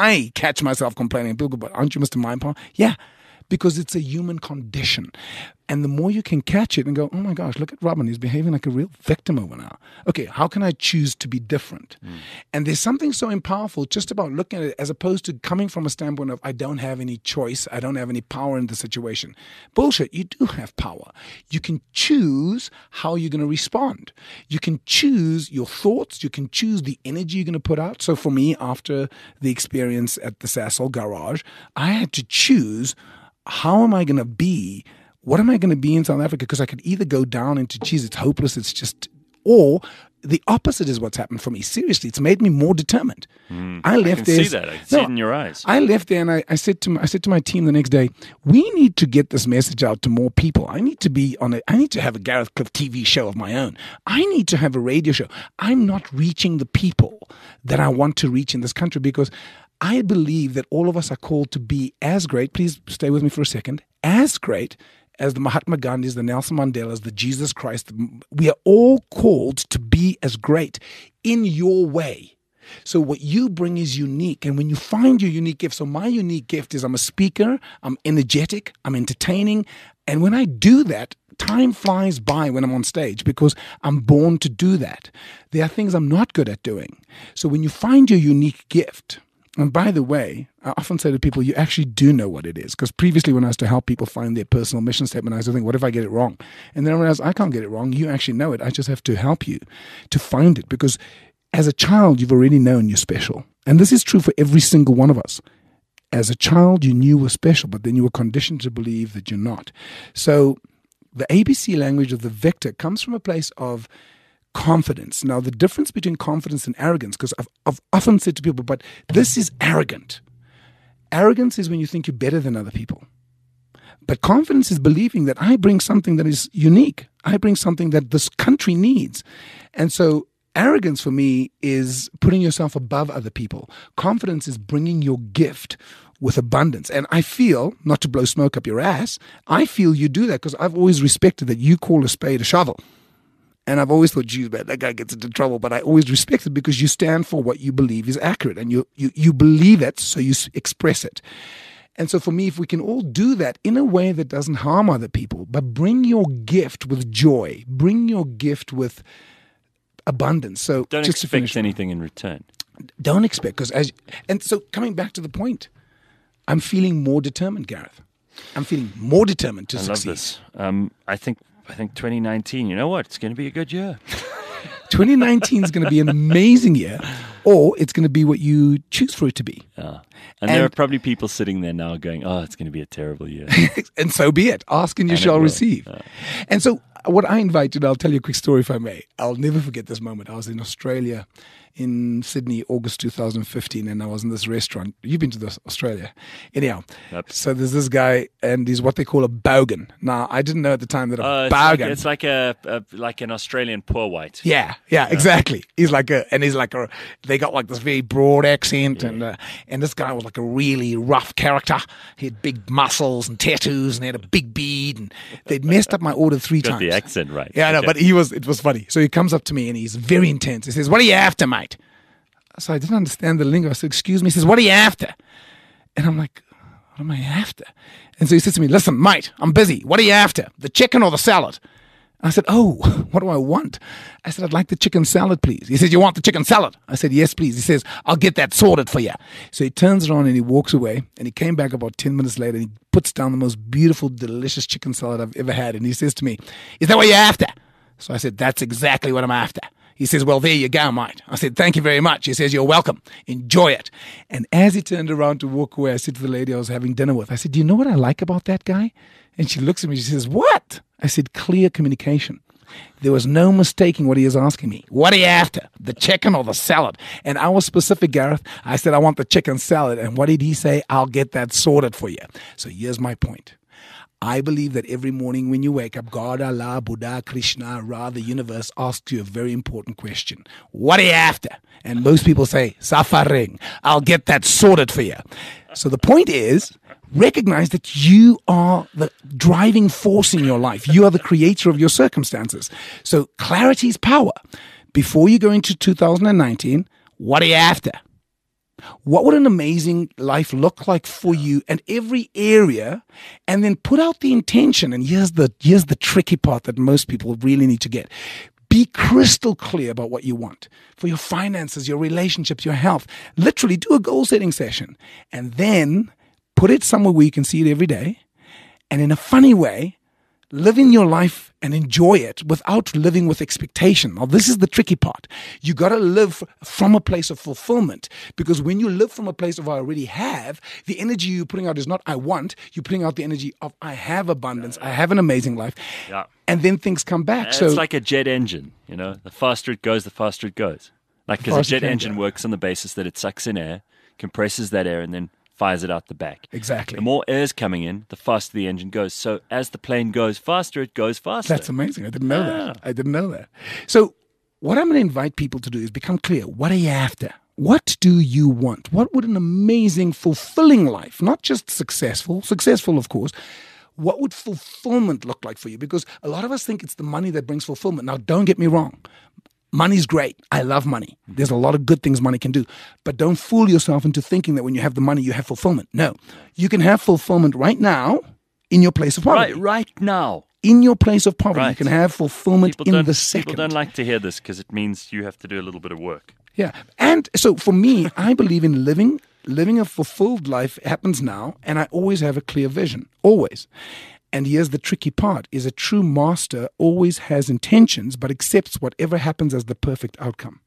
People go, but aren't you Mr. Mind Power? Yeah, because it's a human condition. And the more you can catch it and go, oh my gosh, look at Robin, he's behaving like a real victim over now. Okay, how can I choose to be different? And there's something so powerful just about looking at it as opposed to coming from a standpoint of, I don't have any choice, I don't have any power in the situation. Bullshit, you do have power. You can choose how you're going to respond. You can choose your thoughts, you can choose the energy you're going to put out. So for me, after the experience at the Sasol garage, I had to choose, how am I going to be? What am I going to be in South Africa? Because I could either go down into, geez, it's hopeless, it's just, or the opposite is what's happened for me. Seriously, it's made me more determined. I left there. I can see that. I can see it in your eyes. I left there and I said to my team the next day, we need to get this message out to more people. I need to have a Gareth Cliff TV show of my own. I need to have a radio show. I'm not reaching the people that I want to reach in this country because I believe that all of us are called to be as great. Please stay with me for a second. As great as the Mahatma Gandhis, the Nelson Mandelas, the Jesus Christ. We are all called to be as great in your way. So what you bring is unique. And when you find your unique gift, so my unique gift is I'm a speaker, I'm energetic, I'm entertaining. And when I do that, time flies by when I'm on stage because I'm born to do that. There are things I'm not good at doing. So when you find your unique gift, and by the way, I often say to people, you actually do know what it is. Because previously when I used to help people find their personal mission statement, I used to think, what if I get it wrong? And then I realized I can't get it wrong. You actually know it. I just have to help you to find it. Because as a child, you've already known you're special. And this is true for every single one of us. As a child, you knew you were special, but then you were conditioned to believe that you're not. So the ABC language of the victor comes from a place of confidence. Now, the difference between confidence and arrogance, because I've often said to people, but this is arrogant. Arrogance is when you think you're better than other people. But confidence is believing that I bring something that is unique. I bring something that this country needs. And so arrogance for me is putting yourself above other people. Confidence is bringing your gift with abundance. And I feel, not to blow smoke up your ass, I feel you do that because I've always respected that you call a spade a shovel. And I've always thought, geez, man, that guy gets into trouble. But I always respect it because you stand for what you believe is accurate. And you believe it, so you express it. And so for me, if we can all do that in a way that doesn't harm other people, but bring your gift with joy, bring your gift with abundance. So Don't just expect anything in return. Don't expect, and so coming back to the point, I'm feeling more determined, Gareth. I'm feeling more determined to succeed. I love this. I think 2019, you know what? It's going to be a good year. 2019 is going to be an amazing year, or it's going to be what you choose for it to be. Yeah. And there are probably people sitting there now going, oh, it's going to be a terrible year. And so be it. Ask and you shall receive. And so what I invited, I'll tell you a quick story if I may. I'll never forget this moment. I was in Australia, in Sydney, August 2015, and I was in this restaurant. You've been to this, Australia. Anyhow, Yep. So there's this guy, and he's what they call a bogan. Now, I didn't know at the time that a bogan... It's like an Australian poor white. Yeah, exactly. They got like this very broad accent, and this guy was like a really rough character. He had big muscles and tattoos, and he had a big beard, and they'd messed up my order 3 times. Got the accent right. Yeah, I know, Okay. but it was funny. So he comes up to me, and he's very intense. He says, "What are you after, mate?" So I didn't understand the lingo. I said, "Excuse me." He says, "What are you after?" And I'm like, "What am I after?" And so he says to me, "Listen, mate, I'm busy. What are you after? The chicken or the salad?" I said, "Oh, what do I want?" I said, "I'd like the chicken salad, please." He says, "You want the chicken salad?" I said, "Yes, please." He says, "I'll get that sorted for you." So he turns around and he walks away, and he came back about 10 minutes later, and he puts down the most beautiful, delicious chicken salad I've ever had. And he says to me, "Is that what you're after?" So I said, "That's exactly what I'm after." He says, "Well, there you go, mate." I said, "Thank you very much." He says, "You're welcome. Enjoy it." And as he turned around to walk away, I said to the lady I was having dinner with, I said, "Do you know what I like about that guy?" And she looks at me, she says, "What?" I said, "Clear communication." There was no mistaking what he was asking me. "What are you after? The chicken or the salad?" And I was specific, Gareth. I said, "I want the chicken salad." And what did he say? "I'll get that sorted for you." So here's my point. I believe that every morning when you wake up, God, Allah, Buddha, Krishna, Ra, the universe asks you a very important question. What are you after? And most people say, "Suffering. I'll get that sorted for you." So the point is, recognize that you are the driving force in your life. You are the creator of your circumstances. So clarity is power. Before you go into 2019, what are you after? What would an amazing life look like for you in every area? And then put out the intention. And here's the tricky part that most people really need to get. Be crystal clear about what you want for your finances, your relationships, your health. Literally do a goal setting session and then put it somewhere where you can see it every day. And in a funny way, live in your life and enjoy it without living with expectation. Now, this is the tricky part. You got to live from a place of fulfillment, because when you live from a place of I already have, the energy you're putting out is not I want. You're putting out the energy of I have abundance. I have an amazing life. Yeah. And then things come back. It's So like a jet engine, you know. The faster it goes, the faster it goes. Like, because a faster it jet can engine go. works on the basis that it sucks in air, compresses that air, and then fires it out the back. Exactly. The more air's coming in, the faster the engine goes. So as the plane goes faster, it goes faster. That's amazing. I didn't know that. I didn't know that. So what I'm going to invite people to do is become clear. What are you after? What do you want? What would an amazing, fulfilling life, not just successful, of course, what would fulfillment look like for you? Because a lot of us think it's the money that brings fulfillment. Now, don't get me wrong. Money's great. I love money. There's a lot of good things money can do. But don't fool yourself into thinking that when you have the money, you have fulfillment. No. You can have fulfillment right now in your place of poverty. Right now. In your place of poverty, Right. you can have fulfillment in the second. People don't like to hear this because it means you have to do a little bit of work. Yeah. And so for me, I believe in living a fulfilled life happens now, and I always have a clear vision. Always. And here's the tricky part, is a true master always has intentions, but accepts whatever happens as the perfect outcome.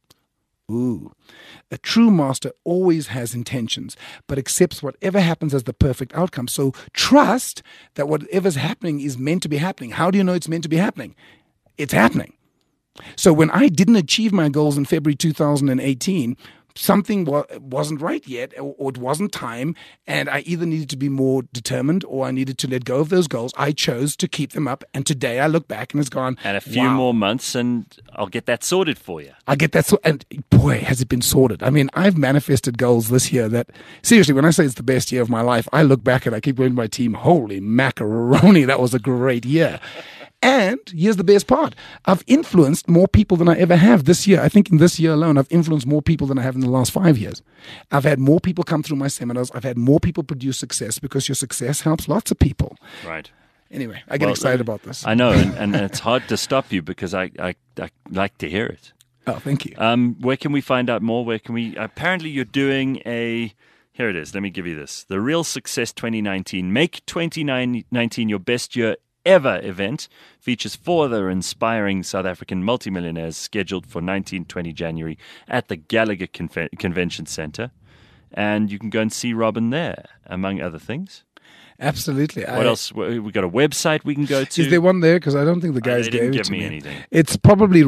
Ooh. A true master always has intentions, but accepts whatever happens as the perfect outcome. So trust that whatever's happening is meant to be happening. How do you know it's meant to be happening? It's happening. So when I didn't achieve my goals in February 2018, something wasn't right yet, or it wasn't time, and I either needed to be more determined or I needed to let go of those goals. I chose to keep them up, and today I look back and it's gone. And a few wow. more months, and I'll get that sorted for you. I get that, and boy, has it been sorted. I mean, I've manifested goals this year that, seriously, when I say it's the best year of my life, I look back and I keep going to my team, holy macaroni, that was a great year. And here's the best part. I've influenced more people than I ever have this year. I think in this year alone, I've influenced more people than I have in the last 5 years. I've had more people come through my seminars. I've had more people produce success, because your success helps lots of people. Right. Anyway, I get excited about this. I know, and it's hard to stop you because I like to hear it. Oh, thank you. Where can we find out more? Where can we? Apparently, you're doing a. Here it is. Let me give you this. The Real Success 2019. Make 2019 your best year ever event. Features 4 other inspiring South African multimillionaires, scheduled for 19-20 January at the Gallagher Convention Center. And you can go and see Robin there, among other things. Absolutely. What else? We got a website we can go to. Is there one there? Because I don't think the guys they didn't gave it give to me me. anything. It's probably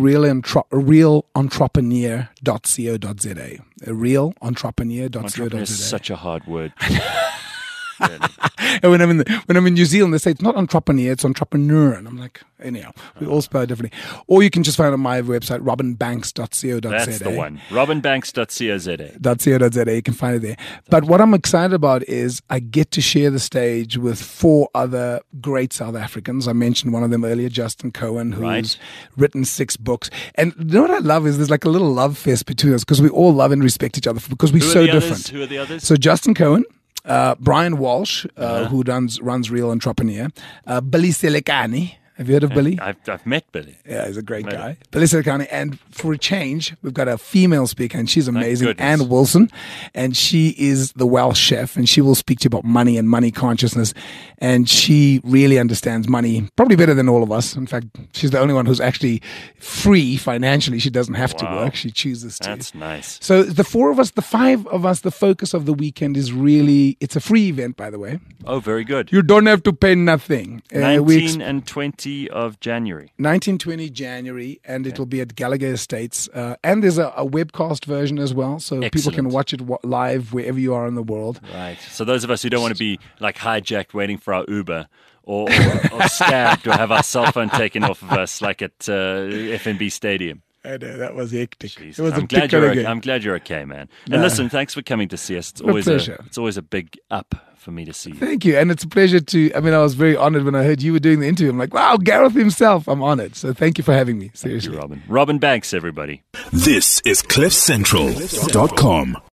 realelentrepreneur.co.za. Realelentrepreneur.co.za. Entrepreneur is such a hard word. Really. And when I'm in New Zealand, they say it's not entrepreneur, it's entrepreneur, and I'm like, anyhow, we all spell it differently. Or you can just find it on my website, robinbanks.co.za. That's the one. robinbanks.co.za. You can find it there. But what I'm excited about is I get to share the stage with 4 other great South Africans. I mentioned one of them earlier, Justin Cohen, who's written 6 books. And you know what I love is there's like a little love fest between us, because we all love and respect each other, because we're so different. Who are the others? So Justin Cohen, Brian Walsh, who runs Real Entrepreneur, Billy Selekani. Have you heard of Billy? I've met Billy. Yeah, he's a great guy. Billy Selekani. And for a change, we've got a female speaker, and she's amazing, Anne Wilson. And she is the Welsh chef, and she will speak to you about money and money consciousness. And she really understands money, probably better than all of us. In fact, she's the only one who's actually free financially. She doesn't have to work. She chooses to. That's nice. So the 4 of us, the 5 of us, the focus of the weekend is really, it's a free event, by the way. Oh, very good. You don't have to pay nothing. 19 and 20 of January. 19-20 January, and it will be at Gallagher Estates. And there's a webcast version as well, so people can watch it live wherever you are in the world. Right. So those of us who don't want to be like hijacked waiting for our Uber, or stabbed, or have our cell phone taken off of us like at FNB Stadium. I know, that was hectic. Jesus. It was I'm glad you're okay, man. And listen, thanks for coming to see us. It's always a big up for me to see you. Thank you. And it's a pleasure I was very honored when I heard you were doing the interview. I'm like, wow, Gareth himself. I'm honored. So thank you for having me. Seriously. Thank you, Robin. Robin Banks, everybody. This is CliffCentral.com.